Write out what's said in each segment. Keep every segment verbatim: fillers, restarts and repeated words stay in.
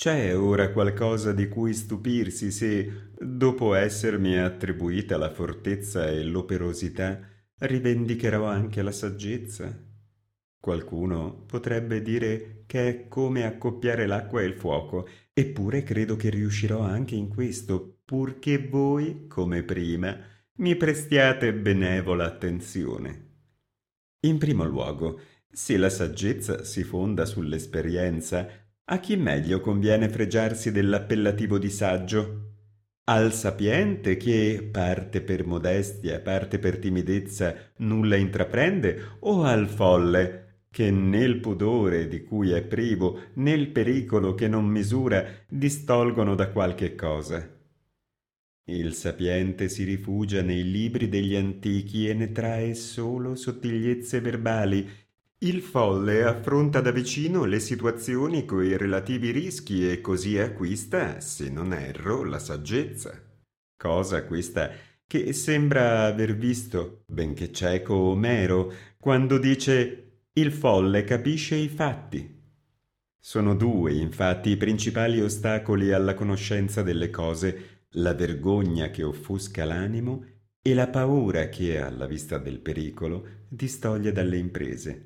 C'è ora qualcosa di cui stupirsi se, dopo essermi attribuita la fortezza e l'operosità, rivendicherò anche la saggezza? Qualcuno potrebbe dire che è come accoppiare l'acqua e il fuoco, eppure credo che riuscirò anche in questo, purché voi, come prima, mi prestiate benevola attenzione. In primo luogo, se la saggezza si fonda sull'esperienza, a chi meglio conviene fregiarsi dell'appellativo di saggio? Al sapiente che, parte per modestia, parte per timidezza, nulla intraprende, o al folle, che né il pudore di cui è privo, né il pericolo che non misura, distolgono da qualche cosa? Il sapiente si rifugia nei libri degli antichi e ne trae solo sottigliezze verbali. Il folle affronta da vicino le situazioni coi relativi rischi e così acquista, se non erro, la saggezza. Cosa questa che sembra aver visto, benché cieco Omero, quando dice «il folle capisce i fatti». Sono due, infatti, i principali ostacoli alla conoscenza delle cose: la vergogna che offusca l'animo e la paura che, alla vista del pericolo, distoglie dalle imprese.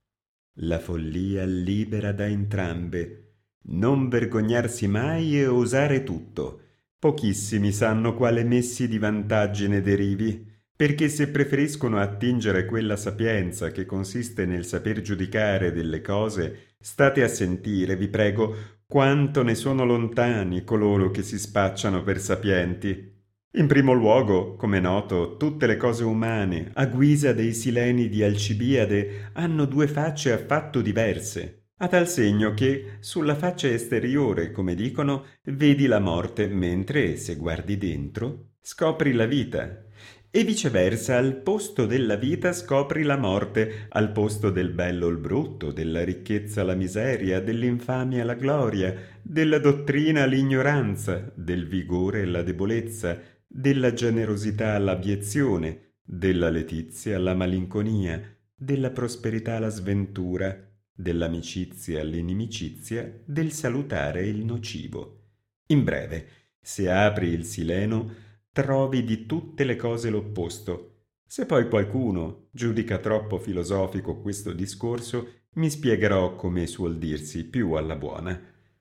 La follia libera da entrambe. Non vergognarsi mai e osare tutto. Pochissimi sanno quale messi di vantaggi ne derivi, perché se preferiscono attingere quella sapienza che consiste nel saper giudicare delle cose, state a sentire, vi prego, quanto ne sono lontani coloro che si spacciano per sapienti. In primo luogo, come è noto, tutte le cose umane, a guisa dei sileni di Alcibiade, hanno due facce affatto diverse, a tal segno che, sulla faccia esteriore, come dicono, vedi la morte, mentre, se guardi dentro, scopri la vita. E viceversa, al posto della vita scopri la morte, al posto del bello il brutto, della ricchezza la miseria, dell'infamia la gloria, della dottrina l'ignoranza, del vigore la debolezza, della generosità l'abiezione, della letizia la malinconia, della prosperità la sventura, dell'amicizia l'inimicizia, del salutare il nocivo. In breve, se apri il sileno, trovi di tutte le cose l'opposto. Se poi qualcuno giudica troppo filosofico questo discorso, mi spiegherò, come suol dirsi, più alla buona.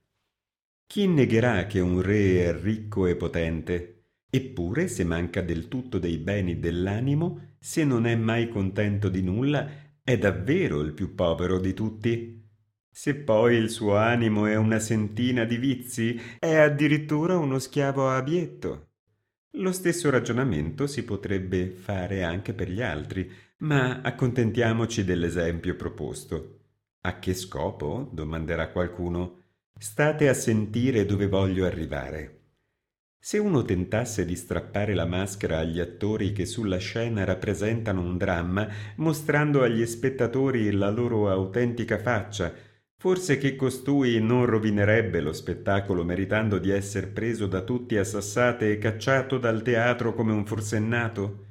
Chi negherà che un re è ricco e potente? Eppure, se manca del tutto dei beni dell'animo, se non è mai contento di nulla, è davvero il più povero di tutti. Se poi il suo animo è una sentina di vizi, è addirittura uno schiavo abietto. Lo stesso ragionamento si potrebbe fare anche per gli altri, ma accontentiamoci dell'esempio proposto. A che scopo? Domanderà qualcuno. State a sentire dove voglio arrivare. Se uno tentasse di strappare la maschera agli attori che sulla scena rappresentano un dramma, mostrando agli spettatori la loro autentica faccia, forse che costui non rovinerebbe lo spettacolo meritando di esser preso da tutti a sassate e cacciato dal teatro come un forsennato?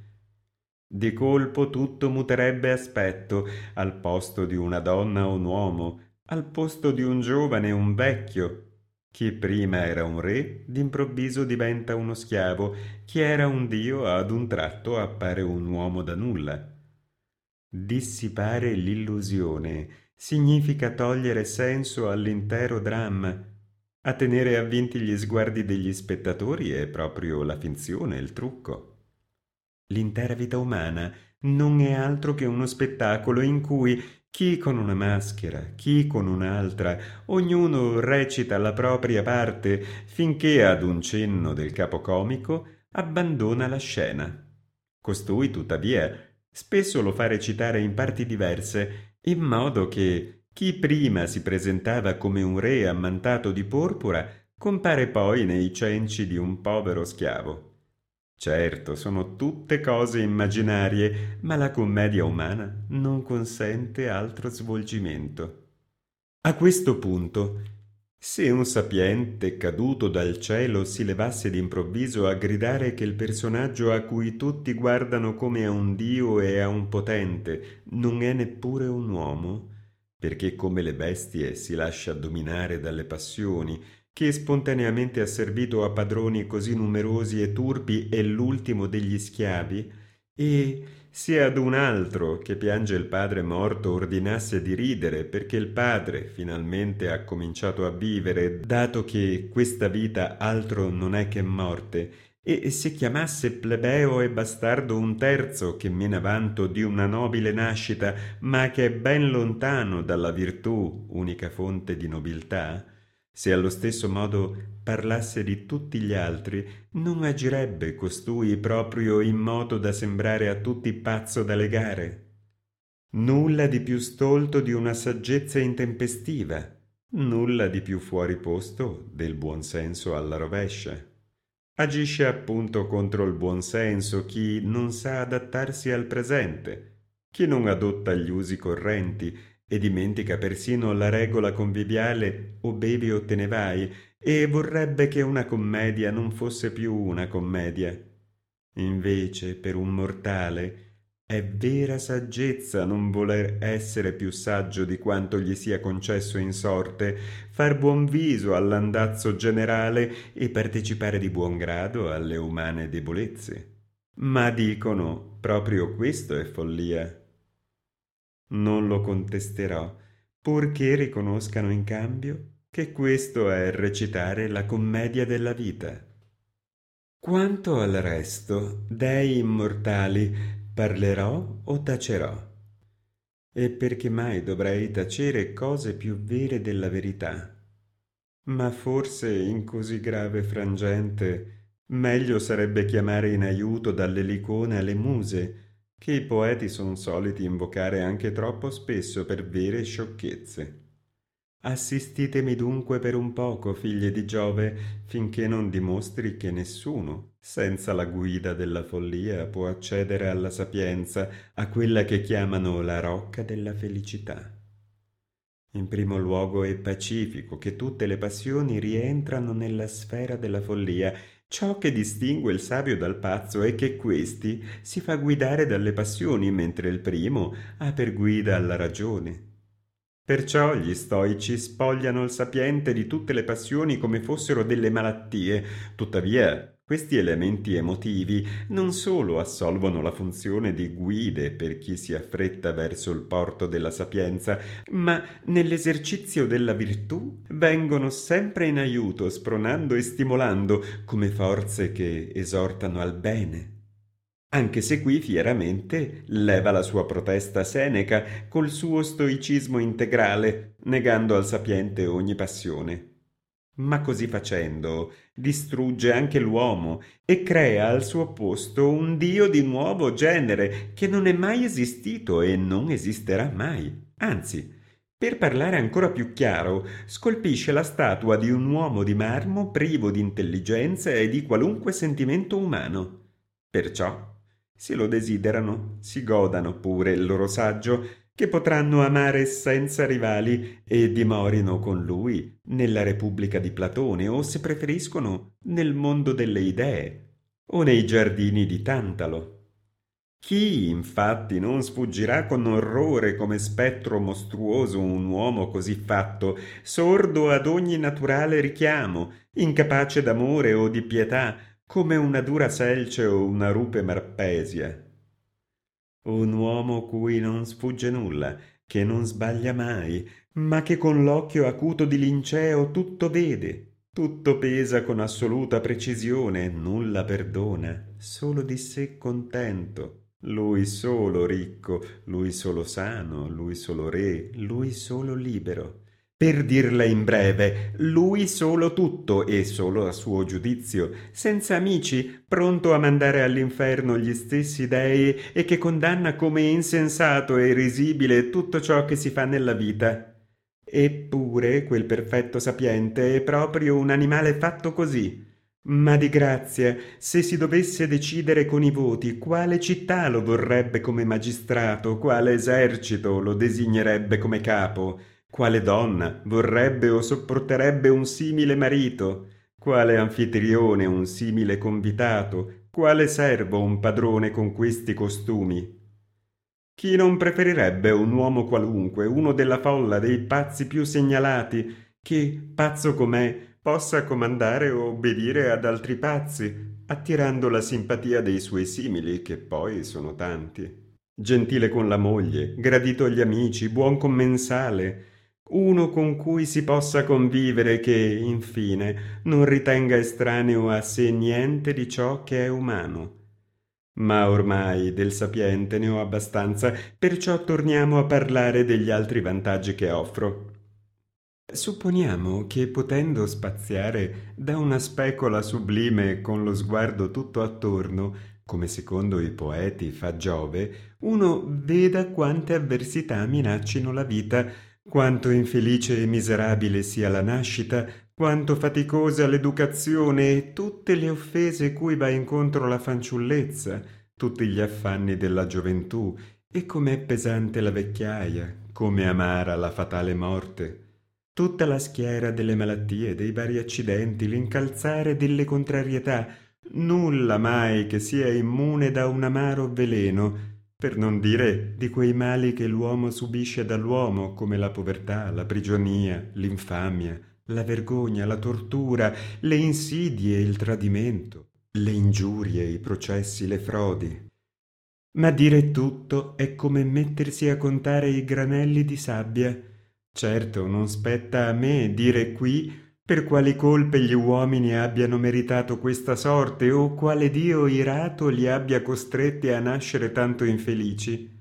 Di colpo tutto muterebbe aspetto, al posto di una donna un uomo, al posto di un giovane un vecchio. Chi prima era un re, d'improvviso diventa uno schiavo, chi era un dio ad un tratto appare un uomo da nulla. Dissipare l'illusione significa togliere senso all'intero dramma. A tenere avvinti gli sguardi degli spettatori è proprio la finzione, il trucco. L'intera vita umana non è altro che uno spettacolo in cui chi con una maschera, chi con un'altra, ognuno recita la propria parte finché ad un cenno del capocomico abbandona la scena. Costui, tuttavia, spesso lo fa recitare in parti diverse, in modo che chi prima si presentava come un re ammantato di porpora compare poi nei cenci di un povero schiavo. Certo, sono tutte cose immaginarie, ma la commedia umana non consente altro svolgimento. A questo punto, se un sapiente caduto dal cielo si levasse d'improvviso a gridare che il personaggio a cui tutti guardano come a un dio e a un potente non è neppure un uomo, perché come le bestie si lascia dominare dalle passioni, che spontaneamente ha servito a padroni così numerosi e turpi è l'ultimo degli schiavi, e se ad un altro che piange il padre morto ordinasse di ridere perché il padre finalmente ha cominciato a vivere, dato che questa vita altro non è che morte, e se chiamasse plebeo e bastardo un terzo che mena vanto di una nobile nascita, ma che è ben lontano dalla virtù, unica fonte di nobiltà, se allo stesso modo parlasse di tutti gli altri, non agirebbe costui proprio in modo da sembrare a tutti pazzo da legare. Nulla di più stolto di una saggezza intempestiva, nulla di più fuori posto del buon senso alla rovescia. Agisce appunto contro il buon senso chi non sa adattarsi al presente, chi non adotta gli usi correnti e dimentica persino la regola conviviale o bevi o te ne vai, e vorrebbe che una commedia non fosse più una commedia. Invece, per un mortale, è vera saggezza non voler essere più saggio di quanto gli sia concesso in sorte, far buon viso all'andazzo generale e partecipare di buon grado alle umane debolezze. Ma dicono, proprio questo è follia. Non lo contesterò, purché riconoscano in cambio che questo è recitare la commedia della vita. Quanto al resto, dei immortali, parlerò o tacerò? E perché mai dovrei tacere cose più vere della verità? Ma forse in così grave frangente meglio sarebbe chiamare in aiuto dalle licone le muse, che i poeti son soliti invocare anche troppo spesso per vere sciocchezze. Assistitemi dunque per un poco, figlie di Giove, finché non dimostri che nessuno, senza la guida della follia, può accedere alla sapienza, a quella che chiamano la rocca della felicità. In primo luogo è pacifico che tutte le passioni rientrano nella sfera della follia. Ciò che distingue il savio dal pazzo è che questi si fa guidare dalle passioni, mentre il primo ha per guida la ragione. Perciò gli stoici spogliano il sapiente di tutte le passioni come fossero delle malattie. Tuttavia, questi elementi emotivi non solo assolvono la funzione di guide per chi si affretta verso il porto della sapienza, ma nell'esercizio della virtù vengono sempre in aiuto, spronando e stimolando come forze che esortano al bene. Anche se qui fieramente leva la sua protesta Seneca col suo stoicismo integrale, negando al sapiente ogni passione. Ma così facendo distrugge anche l'uomo e crea al suo posto un dio di nuovo genere che non è mai esistito e non esisterà mai. Anzi, per parlare ancora più chiaro, scolpisce la statua di un uomo di marmo privo di intelligenza e di qualunque sentimento umano. Perciò, se lo desiderano, si godano pure il loro saggio, che potranno amare senza rivali e dimorino con lui nella Repubblica di Platone, o se preferiscono nel mondo delle idee o nei giardini di Tantalo. Chi infatti non sfuggirà con orrore come spettro mostruoso un uomo così fatto, sordo ad ogni naturale richiamo, incapace d'amore o di pietà, come una dura selce o una rupe marpesia? Un uomo cui non sfugge nulla, che non sbaglia mai, ma che con l'occhio acuto di Linceo tutto vede, tutto pesa con assoluta precisione, nulla perdona, solo di sé contento, lui solo ricco, lui solo sano, lui solo re, lui solo libero. Per dirla in breve, lui solo tutto e solo a suo giudizio, senza amici, pronto a mandare all'inferno gli stessi dei e che condanna come insensato e risibile tutto ciò che si fa nella vita. Eppure quel perfetto sapiente è proprio un animale fatto così. Ma di grazia, se si dovesse decidere con i voti quale città lo vorrebbe come magistrato, quale esercito lo designerebbe come capo, quale donna vorrebbe o sopporterebbe un simile marito, quale anfitrione un simile convitato, quale servo un padrone con questi costumi? Chi non preferirebbe un uomo qualunque, uno della folla dei pazzi più segnalati, che, pazzo com'è, possa comandare o obbedire ad altri pazzi, attirando la simpatia dei suoi simili, che poi sono tanti. Gentile con la moglie, gradito agli amici, buon commensale, uno con cui si possa convivere che, infine, non ritenga estraneo a sé niente di ciò che è umano. Ma ormai del sapiente ne ho abbastanza, perciò torniamo a parlare degli altri vantaggi che offro. Supponiamo che potendo spaziare da una specola sublime con lo sguardo tutto attorno, come secondo i poeti fa Giove, uno veda quante avversità minaccino la vita, quanto infelice e miserabile sia la nascita, quanto faticosa l'educazione e tutte le offese cui va incontro la fanciullezza, tutti gli affanni della gioventù, e com'è pesante la vecchiaia, come amara la fatale morte. Tutta la schiera delle malattie, dei vari accidenti, l'incalzare delle contrarietà, nulla mai che sia immune da un amaro veleno, per non dire di quei mali che l'uomo subisce dall'uomo, come la povertà, la prigionia, l'infamia, la vergogna, la tortura, le insidie, il tradimento, le ingiurie, i processi, le frodi. Ma dire tutto è come mettersi a contare i granelli di sabbia. Certo, non spetta a me dire qui per quali colpe gli uomini abbiano meritato questa sorte o quale Dio irato li abbia costretti a nascere tanto infelici.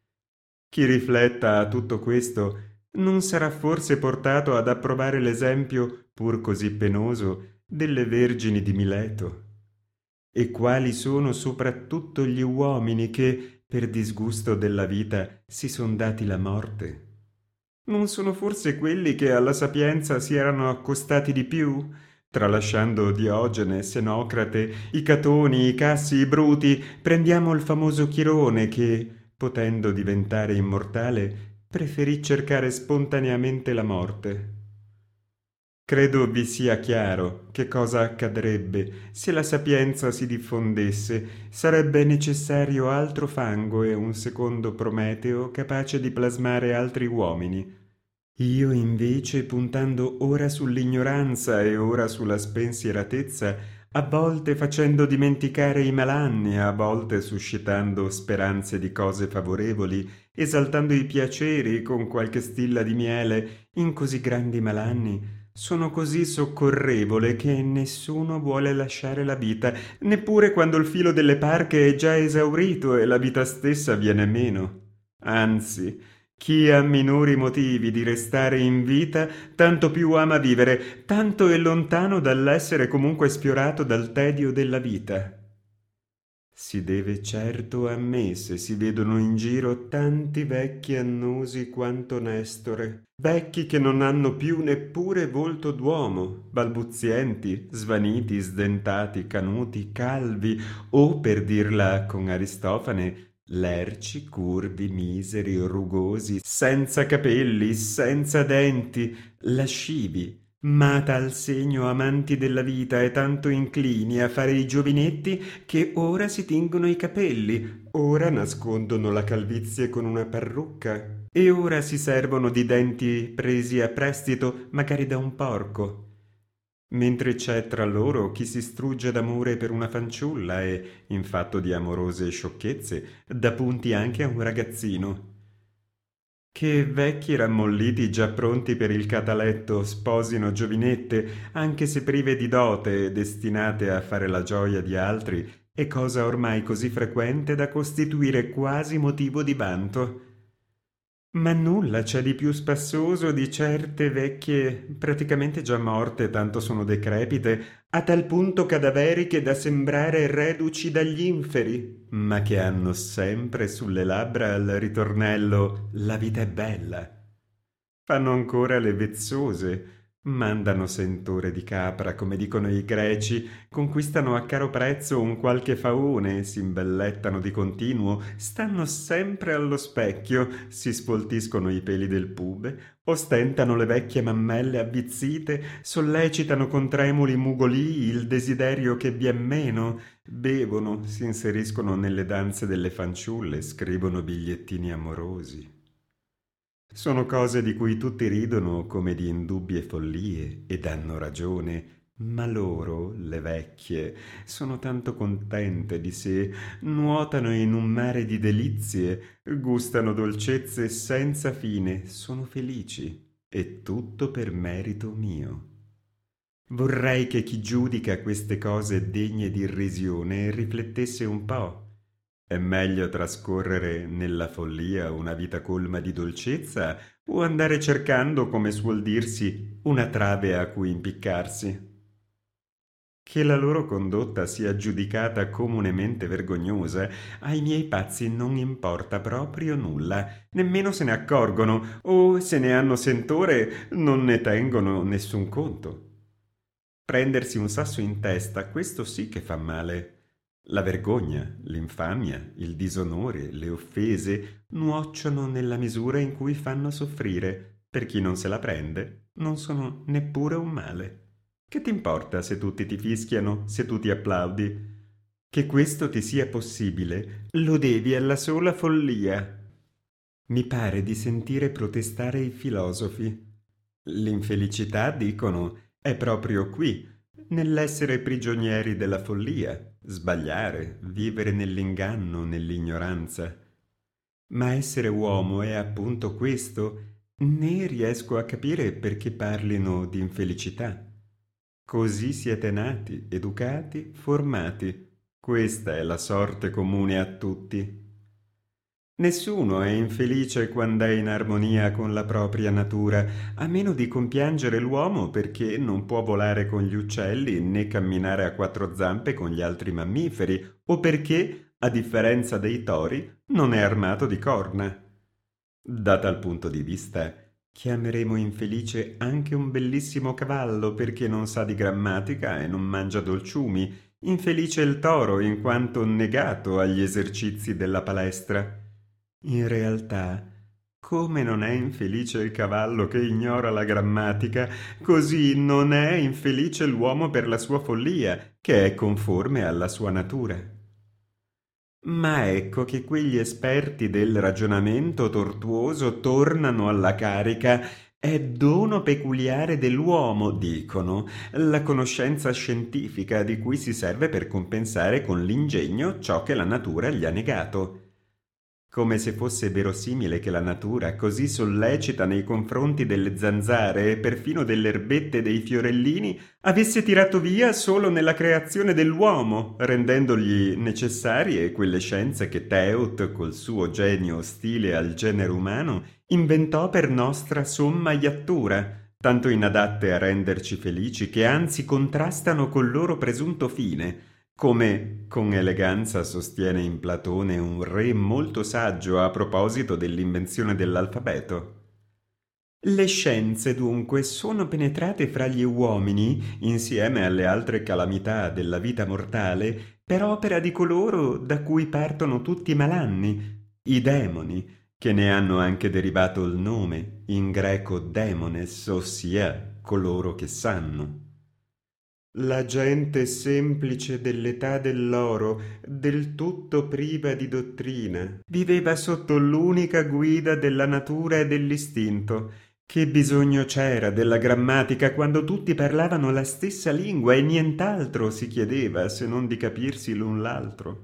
Chi rifletta a tutto questo non sarà forse portato ad approvare l'esempio, pur così penoso, delle vergini di Mileto. E quali sono soprattutto gli uomini che, per disgusto della vita, si son dati la morte? Non sono forse quelli che alla sapienza si erano accostati di più, tralasciando Diogene, Senocrate, i Catoni, i Cassi, i Bruti, prendiamo il famoso Chirone che, potendo diventare immortale, preferì cercare spontaneamente la morte. Credo vi sia chiaro che cosa accadrebbe se la sapienza si diffondesse. Sarebbe necessario altro fango e un secondo Prometeo capace di plasmare altri uomini. Io invece, puntando ora sull'ignoranza e ora sulla spensieratezza, a volte facendo dimenticare i malanni, a volte suscitando speranze di cose favorevoli, esaltando i piaceri con qualche stilla di miele, in così grandi malanni, sono così soccorrevole che nessuno vuole lasciare la vita, neppure quando il filo delle parche è già esaurito e la vita stessa viene meno. Anzi, chi ha minori motivi di restare in vita, tanto più ama vivere, tanto è lontano dall'essere comunque sfiorato dal tedio della vita. Si deve certo a me se si vedono in giro tanti vecchi annosi quanto Nestore, vecchi che non hanno più neppure volto d'uomo, balbuzienti, svaniti, sdentati, canuti, calvi, o, per dirla con Aristofane, lerci, curvi, miseri, rugosi, senza capelli, senza denti, lascivi, ma a tal segno amanti della vita e tanto inclini a fare i giovinetti che ora si tingono i capelli, ora nascondono la calvizie con una parrucca e ora si servono di denti presi a prestito magari da un porco. Mentre c'è tra loro chi si strugge d'amore per una fanciulla e, in fatto di amorose sciocchezze, dà punti anche a un ragazzino. Che vecchi rammolliti già pronti per il cataletto sposino giovinette, anche se prive di dote e destinate a fare la gioia di altri, è cosa ormai così frequente da costituire quasi motivo di vanto. Ma nulla c'è di più spassoso di certe vecchie praticamente già morte, tanto sono decrepite, a tal punto cadaveriche da sembrare reduci dagli inferi, ma che hanno sempre sulle labbra il ritornello «La vita è bella». Fanno ancora le vezzose, mandano sentore di capra, come dicono i greci, conquistano a caro prezzo un qualche faone, s'imbellettano di continuo, stanno sempre allo specchio, si sfoltiscono i peli del pube, ostentano le vecchie mammelle avvizzite, sollecitano con tremuli mugolii il desiderio che vien meno, bevono, si inseriscono nelle danze delle fanciulle, scrivono bigliettini amorosi. Sono cose di cui tutti ridono come di indubbie follie ed hanno ragione, ma loro, le vecchie, sono tanto contente di sé, nuotano in un mare di delizie, gustano dolcezze senza fine, sono felici, e tutto per merito mio. Vorrei che chi giudica queste cose degne di irrisione riflettesse un po'. È meglio trascorrere nella follia una vita colma di dolcezza o andare cercando, come suol dirsi, una trave a cui impiccarsi? Che la loro condotta sia giudicata comunemente vergognosa, ai miei pazzi non importa proprio nulla, nemmeno se ne accorgono, o se ne hanno sentore non ne tengono nessun conto. Prendersi un sasso in testa, questo sì che fa male. La vergogna, l'infamia, il disonore, le offese nuocciono nella misura in cui fanno soffrire. Per chi non se la prende, non sono neppure un male. Che t'importa se tutti ti fischiano, se tu ti applaudi? Che questo ti sia possibile, lo devi alla sola follia. Mi pare di sentire protestare i filosofi. L'infelicità, dicono, è proprio qui, nell'essere prigionieri della follia, sbagliare, vivere nell'inganno, nell'ignoranza. Ma essere uomo è appunto questo, né riesco a capire perché parlino di infelicità. Così siete nati, educati, formati. Questa è la sorte comune a tutti. Nessuno è infelice quando è in armonia con la propria natura, a meno di compiangere l'uomo perché non può volare con gli uccelli né camminare a quattro zampe con gli altri mammiferi, o perché, a differenza dei tori, non è armato di corna. Da tal punto di vista, chiameremo infelice anche un bellissimo cavallo perché non sa di grammatica e non mangia dolciumi, infelice il toro in quanto negato agli esercizi della palestra. In realtà, come non è infelice il cavallo che ignora la grammatica, così non è infelice l'uomo per la sua follia, che è conforme alla sua natura. Ma ecco che quegli esperti del ragionamento tortuoso tornano alla carica. È dono peculiare dell'uomo, dicono, la conoscenza scientifica di cui si serve per compensare con l'ingegno ciò che la natura gli ha negato. Come se fosse verosimile che la natura, così sollecita nei confronti delle zanzare e perfino delle erbette e dei fiorellini, avesse tirato via solo nella creazione dell'uomo, rendendogli necessarie quelle scienze che Teut, col suo genio ostile al genere umano, inventò per nostra somma iattura, tanto inadatte a renderci felici che anzi contrastano col loro presunto fine, come con eleganza sostiene in Platone un re molto saggio a proposito dell'invenzione dell'alfabeto. Le scienze dunque sono penetrate fra gli uomini, insieme alle altre calamità della vita mortale, per opera di coloro da cui partono tutti i malanni, i demoni, che ne hanno anche derivato il nome, in greco demones, ossia coloro che sanno. La gente semplice dell'età dell'oro, del tutto priva di dottrina, viveva sotto l'unica guida della natura e dell'istinto. Che bisogno c'era della grammatica quando tutti parlavano la stessa lingua e nient'altro si chiedeva se non di capirsi l'un l'altro?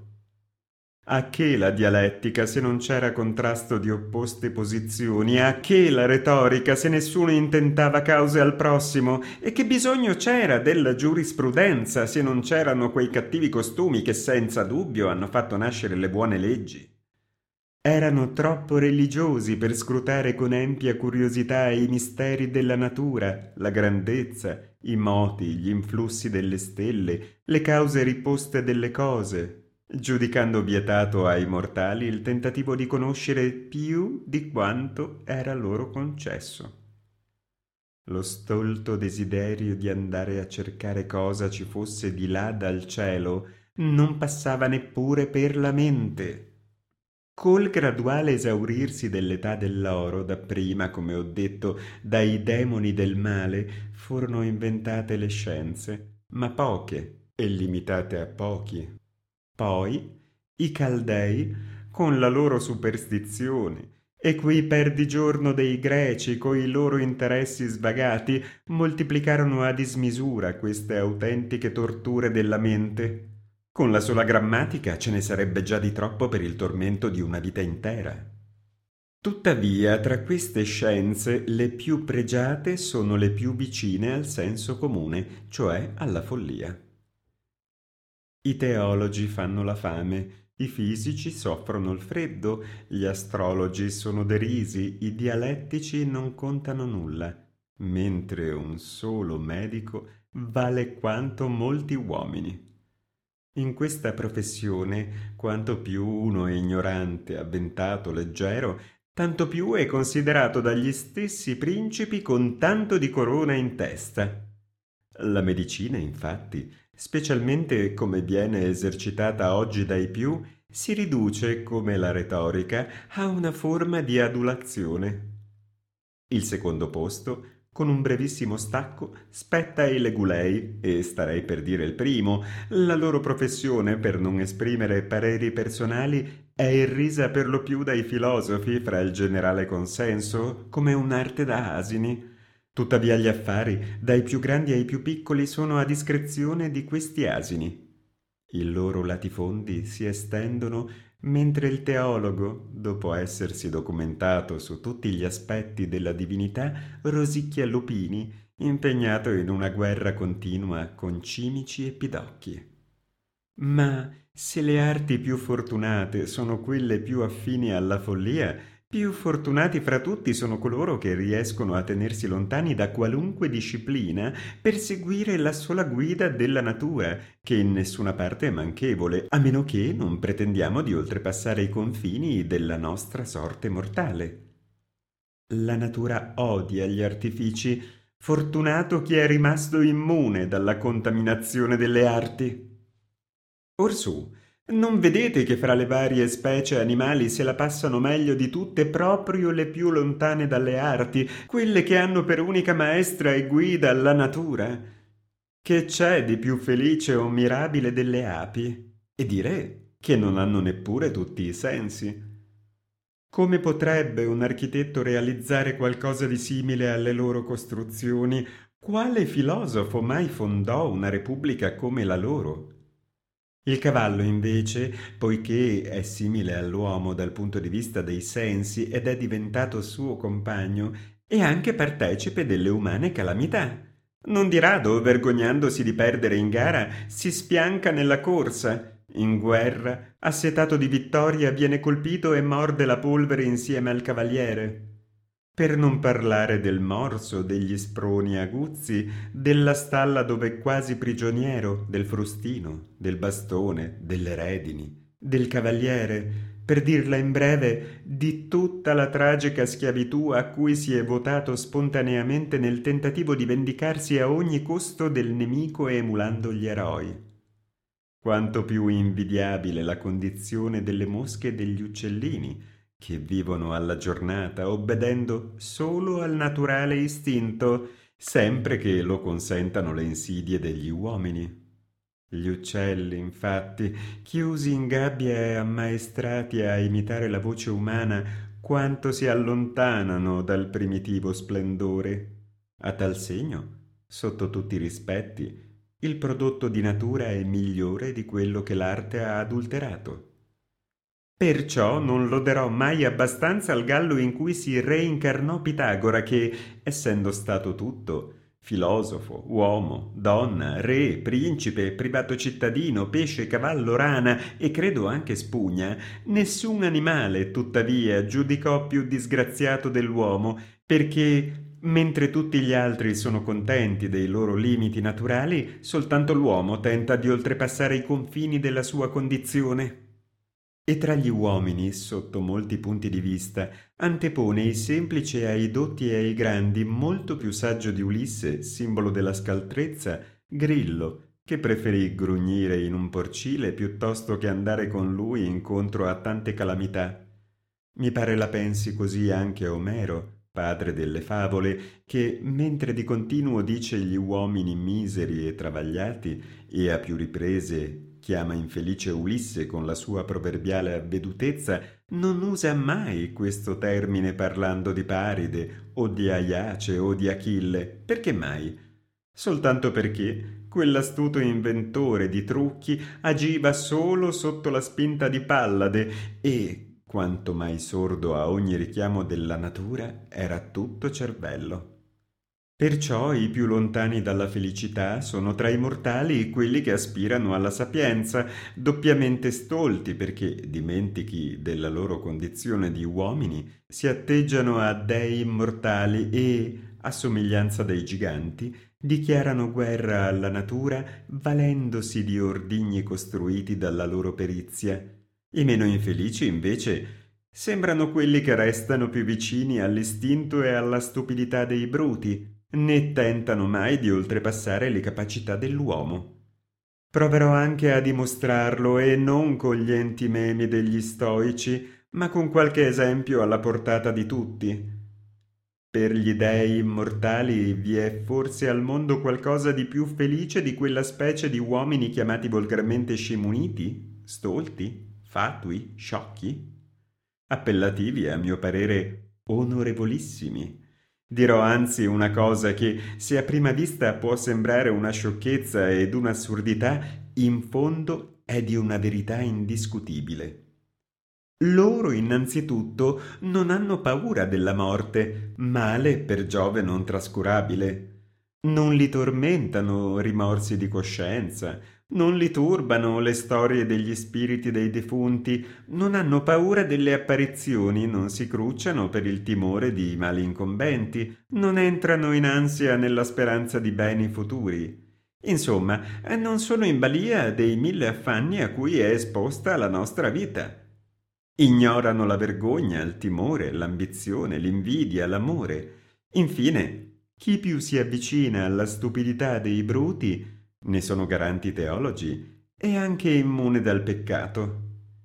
A che la dialettica se non c'era contrasto di opposte posizioni? A che la retorica se nessuno intentava cause al prossimo? E che bisogno c'era della giurisprudenza se non c'erano quei cattivi costumi che senza dubbio hanno fatto nascere le buone leggi? Erano troppo religiosi per scrutare con empia curiosità i misteri della natura, la grandezza, i moti, gli influssi delle stelle, le cause riposte delle cose, giudicando vietato ai mortali il tentativo di conoscere più di quanto era loro concesso. Lo stolto desiderio di andare a cercare cosa ci fosse di là dal cielo non passava neppure per la mente. Col graduale esaurirsi dell'età dell'oro, dapprima, come ho detto, dai demoni del male, furono inventate le scienze, ma poche e limitate a pochi. Poi i Caldei, con la loro superstizione, E quei perdigiorno dei Greci, coi loro interessi svagati, moltiplicarono a dismisura queste autentiche torture della mente. Con la sola grammatica ce ne sarebbe già di troppo per il tormento di una vita intera. Tuttavia, tra queste scienze, le più pregiate sono le più vicine al senso comune, cioè alla follia. I teologi fanno la fame, i fisici soffrono il freddo, gli astrologi sono derisi, i dialettici non contano nulla, mentre un solo medico vale quanto molti uomini. In questa professione, quanto più uno è ignorante, avventato, leggero, tanto più è considerato dagli stessi principi con tanto di corona in testa. La medicina, infatti, specialmente come viene esercitata oggi dai più, si riduce, come la retorica, a una forma di adulazione. Il secondo posto, con un brevissimo stacco, spetta ai legulei, e starei per dire il primo. La loro professione, per non esprimere pareri personali, è irrisa per lo più dai filosofi fra il generale consenso come un'arte da asini. Tuttavia gli affari, dai più grandi ai più piccoli, sono a discrezione di questi asini. I loro latifondi si estendono mentre il teologo, dopo essersi documentato su tutti gli aspetti della divinità, rosicchia lupini, impegnato in una guerra continua con cimici e pidocchi. Ma se le arti più fortunate sono quelle più affini alla follia, più fortunati fra tutti sono coloro che riescono a tenersi lontani da qualunque disciplina per seguire la sola guida della natura, che in nessuna parte è manchevole, a meno che non pretendiamo di oltrepassare i confini della nostra sorte mortale. La natura odia gli artifici. Fortunato chi è rimasto immune dalla contaminazione delle arti. Orsù, non vedete che fra le varie specie animali se la passano meglio di tutte proprio le più lontane dalle arti, quelle che hanno per unica maestra e guida la natura? Che c'è di più felice o mirabile delle api? E direi che non hanno neppure tutti i sensi. Come potrebbe un architetto realizzare qualcosa di simile alle loro costruzioni? Quale filosofo mai fondò una repubblica come la loro? Il cavallo, invece, poiché è simile all'uomo dal punto di vista dei sensi ed è diventato suo compagno, è anche partecipe delle umane calamità. Non di rado, vergognandosi di perdere in gara, si spianca nella corsa. In guerra, assetato di vittoria, viene colpito e morde la polvere insieme al cavaliere. Per non parlare del morso, degli sproni aguzzi, della stalla dove è quasi prigioniero, del frustino, del bastone, delle redini, del cavaliere, per dirla in breve, di tutta la tragica schiavitù a cui si è votato spontaneamente nel tentativo di vendicarsi a ogni costo del nemico emulando gli eroi. Quanto più invidiabile la condizione delle mosche e degli uccellini, che vivono alla giornata obbedendo solo al naturale istinto, sempre che lo consentano le insidie degli uomini. Gli uccelli, infatti, chiusi in gabbie e ammaestrati a imitare la voce umana, quanto si allontanano dal primitivo splendore. A tal segno, sotto tutti i rispetti, il prodotto di natura è migliore di quello che l'arte ha adulterato. Perciò non loderò mai abbastanza il gallo in cui si reincarnò Pitagora che, essendo stato tutto, filosofo, uomo, donna, re, principe, privato cittadino, pesce, cavallo, rana e credo anche spugna, nessun animale, tuttavia, giudicò più disgraziato dell'uomo, perché, mentre tutti gli altri sono contenti dei loro limiti naturali, soltanto l'uomo tenta di oltrepassare i confini della sua condizione. E tra gli uomini, sotto molti punti di vista, antepone i semplici ai dotti e ai grandi, molto più saggio di Ulisse, simbolo della scaltrezza, Grillo, che preferì grugnire in un porcile piuttosto che andare con lui incontro a tante calamità. Mi pare la pensi così anche Omero, padre delle favole, che mentre di continuo dice gli uomini miseri e travagliati e a più riprese chiama infelice Ulisse con la sua proverbiale avvedutezza, non usa mai questo termine parlando di Paride o di Aiace o di Achille. Perché mai? Soltanto perché quell'astuto inventore di trucchi agiva solo sotto la spinta di Pallade e, quanto mai sordo a ogni richiamo della natura, era tutto cervello. Perciò i più lontani dalla felicità sono tra i mortali quelli che aspirano alla sapienza, doppiamente stolti perché, dimentichi della loro condizione di uomini, si atteggiano a dei immortali e, a somiglianza dei giganti, dichiarano guerra alla natura valendosi di ordigni costruiti dalla loro perizia. I meno infelici, invece, sembrano quelli che restano più vicini all'istinto e alla stupidità dei bruti, né tentano mai di oltrepassare le capacità dell'uomo. Proverò anche a dimostrarlo, e non con gli entimemi degli stoici, ma con qualche esempio alla portata di tutti. Per gli dei immortali vi è forse al mondo qualcosa di più felice di quella specie di uomini chiamati volgarmente scimuniti, stolti, fatui, sciocchi? Appellativi, a mio parere, onorevolissimi. Dirò anzi una cosa che, se a prima vista può sembrare una sciocchezza ed un'assurdità, in fondo è di una verità indiscutibile. Loro innanzitutto non hanno paura della morte, male per Giove non trascurabile. Non li tormentano rimorsi di coscienza, non li turbano le storie degli spiriti dei defunti, non hanno paura delle apparizioni, non si crucciano per il timore di mali incombenti, non entrano in ansia nella speranza di beni futuri. Insomma, non sono in balia dei mille affanni a cui è esposta la nostra vita. Ignorano la vergogna, il timore, l'ambizione, l'invidia, l'amore. Infine, chi più si avvicina alla stupidità dei bruti, ne sono garanti teologi, è anche immune dal peccato.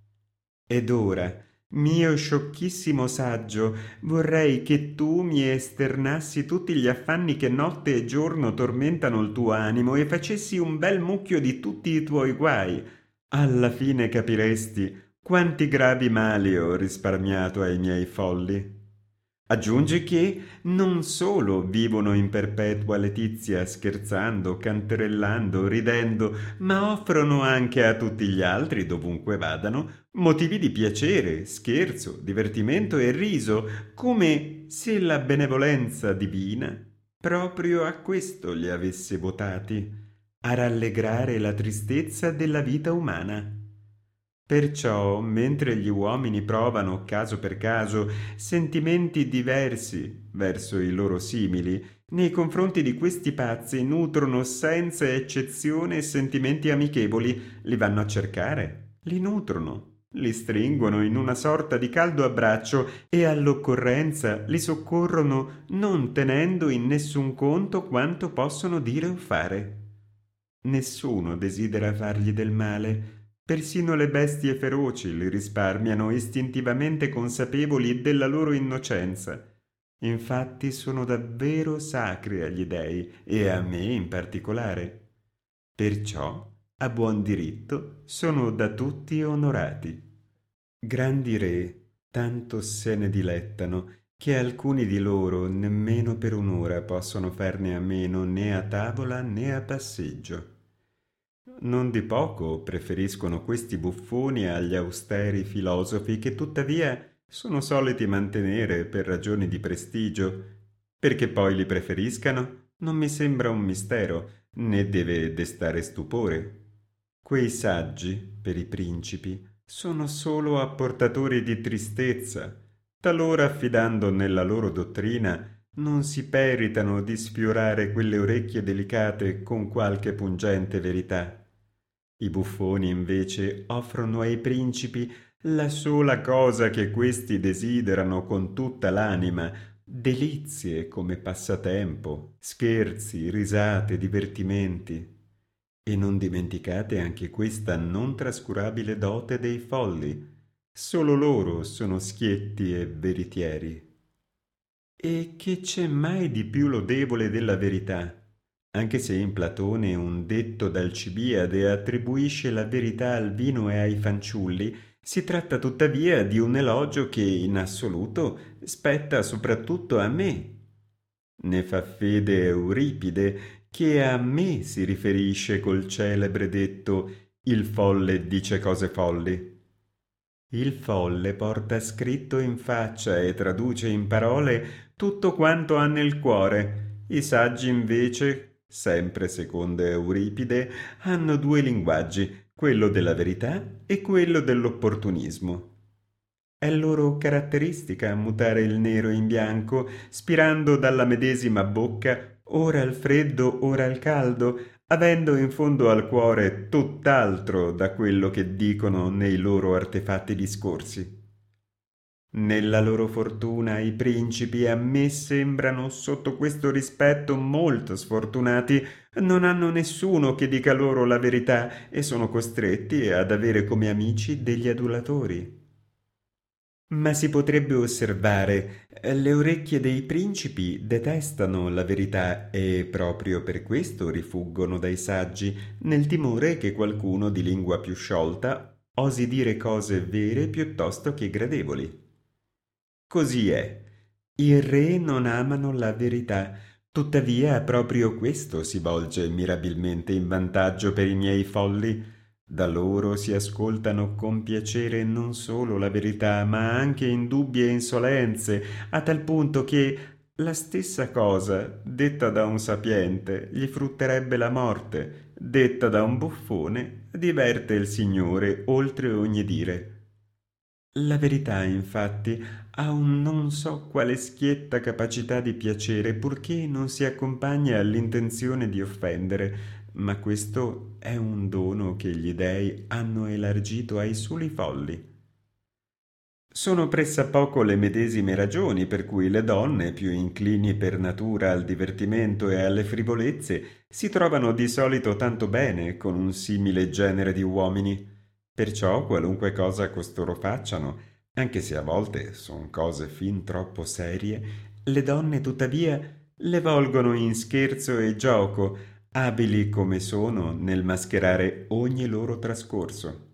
Ed ora, mio sciocchissimo saggio, vorrei che tu mi esternassi tutti gli affanni che notte e giorno tormentano il tuo animo e facessi un bel mucchio di tutti i tuoi guai. Alla fine capiresti quanti gravi mali ho risparmiato ai miei folli. Aggiungi che non solo vivono in perpetua letizia, scherzando, canterellando, ridendo, ma offrono anche a tutti gli altri, dovunque vadano, motivi di piacere, scherzo, divertimento e riso, come se la benevolenza divina proprio a questo li avesse votati, a rallegrare la tristezza della vita umana. Perciò, mentre gli uomini provano, caso per caso, sentimenti diversi verso i loro simili, nei confronti di questi pazzi nutrono senza eccezione sentimenti amichevoli, li vanno a cercare, li nutrono, li stringono in una sorta di caldo abbraccio e all'occorrenza li soccorrono non tenendo in nessun conto quanto possono dire o fare. Nessuno desidera fargli del male. Persino le bestie feroci li risparmiano, istintivamente consapevoli della loro innocenza. Infatti sono davvero sacri agli dei e a me in particolare. Perciò, a buon diritto, sono da tutti onorati. Grandi re tanto se ne dilettano che alcuni di loro nemmeno per un'ora possono farne a meno né a tavola né a passeggio. Non di poco preferiscono questi buffoni agli austeri filosofi che tuttavia sono soliti mantenere per ragioni di prestigio. Perché poi li preferiscano non mi sembra un mistero, né deve destare stupore. Quei saggi, per i principi, sono solo apportatori di tristezza, talora affidando nella loro dottrina non si peritano di sfiorare quelle orecchie delicate con qualche pungente verità. I buffoni invece offrono ai principi la sola cosa che questi desiderano con tutta l'anima, delizie come passatempo, scherzi, risate, divertimenti. E non dimenticate anche questa non trascurabile dote dei folli. Solo loro sono schietti e veritieri. E che c'è mai di più lodevole della verità? Anche se in Platone un detto d'Alcibiade attribuisce la verità al vino e ai fanciulli, si tratta tuttavia di un elogio che in assoluto spetta soprattutto a me. Ne fa fede Euripide, che a me si riferisce col celebre detto «Il folle dice cose folli». Il folle porta scritto in faccia e traduce in parole tutto quanto ha nel cuore. I saggi invece, sempre secondo Euripide, hanno due linguaggi, quello della verità e quello dell'opportunismo. È loro caratteristica mutare il nero in bianco, spirando dalla medesima bocca ora il freddo, ora il caldo, avendo in fondo al cuore tutt'altro da quello che dicono nei loro artefatti discorsi. Nella loro fortuna i principi a me sembrano sotto questo rispetto molto sfortunati, non hanno nessuno che dica loro la verità e sono costretti ad avere come amici degli adulatori. Ma si potrebbe osservare, eh, le orecchie dei principi detestano la verità e proprio per questo rifuggono dai saggi, nel timore che qualcuno di lingua più sciolta osi dire cose vere piuttosto che gradevoli. Così è. I re non amano la verità, tuttavia proprio questo si volge mirabilmente in vantaggio per i miei folli. Da loro si ascoltano con piacere non solo la verità, ma anche indubbie insolenze, a tal punto che la stessa cosa, detta da un sapiente, gli frutterebbe la morte, detta da un buffone, diverte il Signore oltre ogni dire. La verità, infatti, ha un non so quale schietta capacità di piacere, purché non si accompagna all'intenzione di offendere, ma questo è un dono che gli dèi hanno elargito ai soli folli. Sono pressappoco le medesime ragioni per cui le donne, più inclini per natura al divertimento e alle frivolezze, si trovano di solito tanto bene con un simile genere di uomini. Perciò qualunque cosa costoro facciano, anche se a volte son cose fin troppo serie, le donne tuttavia le volgono in scherzo e gioco, abili come sono nel mascherare ogni loro trascorso.